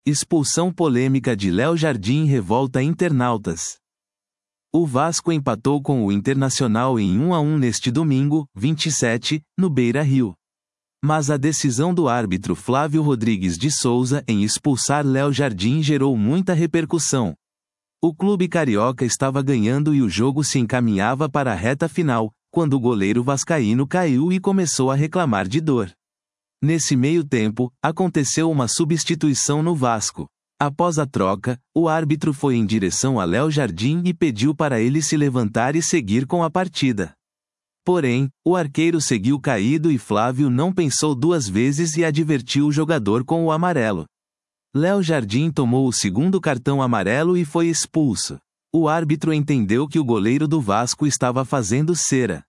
Expulsão polêmica de Léo Jardim revolta internautas. O Vasco empatou com o Internacional em 1-1 neste domingo, 27, no Beira-Rio. Mas a decisão do árbitro Flávio Rodrigues de Souza em expulsar Léo Jardim gerou muita repercussão. O clube carioca estava ganhando e o jogo se encaminhava para a reta final, quando o goleiro vascaíno caiu e começou a reclamar de dor. Nesse meio tempo, aconteceu uma substituição no Vasco. Após a troca, o árbitro foi em direção a Léo Jardim e pediu para ele se levantar e seguir com a partida. Porém, o arqueiro seguiu caído e Flávio não pensou duas vezes e advertiu o jogador com o amarelo. Léo Jardim tomou o segundo cartão amarelo e foi expulso. O árbitro entendeu que o goleiro do Vasco estava fazendo cera.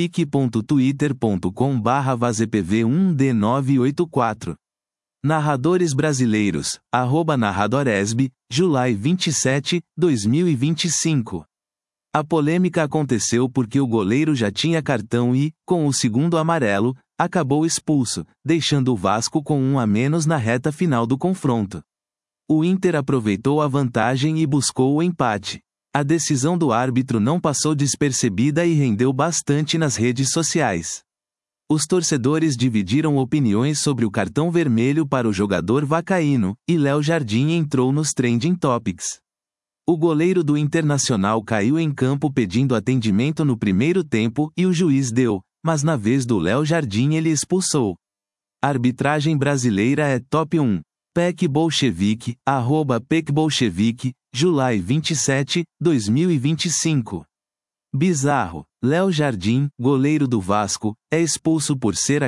pic.twitter.com/vazepv1d984. Narradores brasileiros, @narradoresb, July 27, 2025. A polêmica aconteceu porque o goleiro já tinha cartão e, com o segundo amarelo, acabou expulso, deixando o Vasco com 1 a menos na reta final do confronto. O Inter aproveitou a vantagem e buscou o empate. A decisão do árbitro não passou despercebida e rendeu bastante nas redes sociais. Os torcedores dividiram opiniões sobre o cartão vermelho para o jogador vascaíno, e Léo Jardim entrou nos trending topics. O goleiro do Internacional caiu em campo pedindo atendimento no primeiro tempo e o juiz deu, mas na vez do Léo Jardim ele expulsou. A arbitragem brasileira é top 1. PEC Bolchevique, @PECBolchevique, July 27, 2025. Bizarro. Léo Jardim, goleiro do Vasco, é expulso por ser a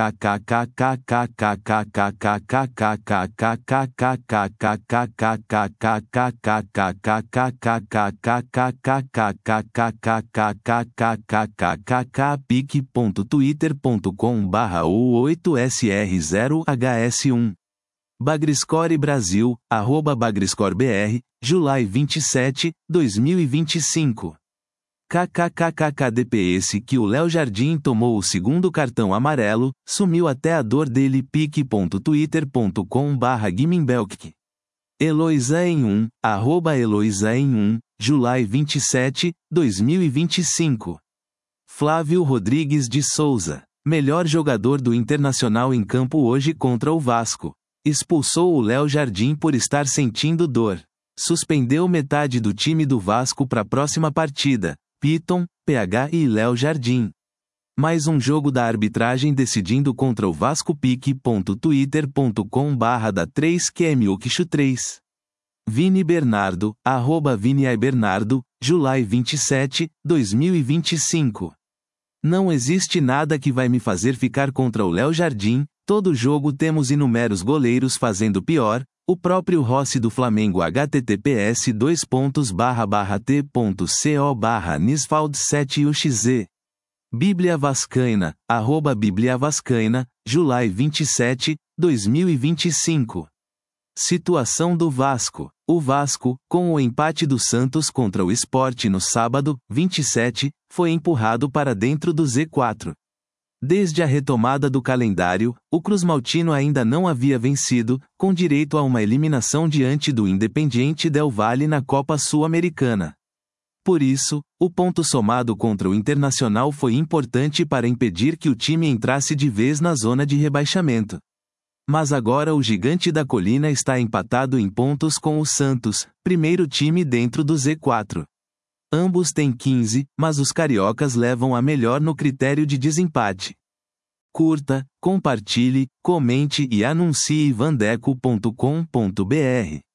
pic.twitter.com/u8sr0hs1. Bagrescore Brasil, @BagrescoreBR, July 27, 2025. KKKKDPS que o Léo Jardim tomou o segundo cartão amarelo, sumiu até a dor dele pic.twitter.com/Guiminbelk. Heloísa em 1, @Heloísa em 1, July 27, 2025. Flávio Rodrigues de Souza, melhor jogador do Internacional em campo hoje contra o Vasco. Expulsou o Léo Jardim por estar sentindo dor. Suspendeu metade do time do Vasco para a próxima partida. Piton, PH e Léo Jardim. Mais um jogo da arbitragem decidindo contra o Vasco pic.twitter.com/da3QMUQXU3. Vini Bernardo, @ViniBernardo, July 27, 2025. Não existe nada que vai me fazer ficar contra o Léo Jardim, todo jogo temos inúmeros goleiros fazendo pior, o próprio Rossi do Flamengo https://t.co/nisfald7uxz. Bíblia Vascaína, @Bíblia Vascaína, July 27, 2025. Situação do Vasco. O Vasco, com o empate do Santos contra o Sport no sábado, 27, foi empurrado para dentro do Z4. Desde a retomada do calendário, o Cruzmaltino ainda não havia vencido, com direito a uma eliminação diante do Independiente Del Valle na Copa Sul-Americana. Por isso, o ponto somado contra o Internacional foi importante para impedir que o time entrasse de vez na zona de rebaixamento. Mas agora o Gigante da Colina está empatado em pontos com o Santos, primeiro time dentro do Z4. Ambos têm 15, mas os cariocas levam a melhor no critério de desempate. Curta, compartilhe, comente e anuncie vandeco.com.br.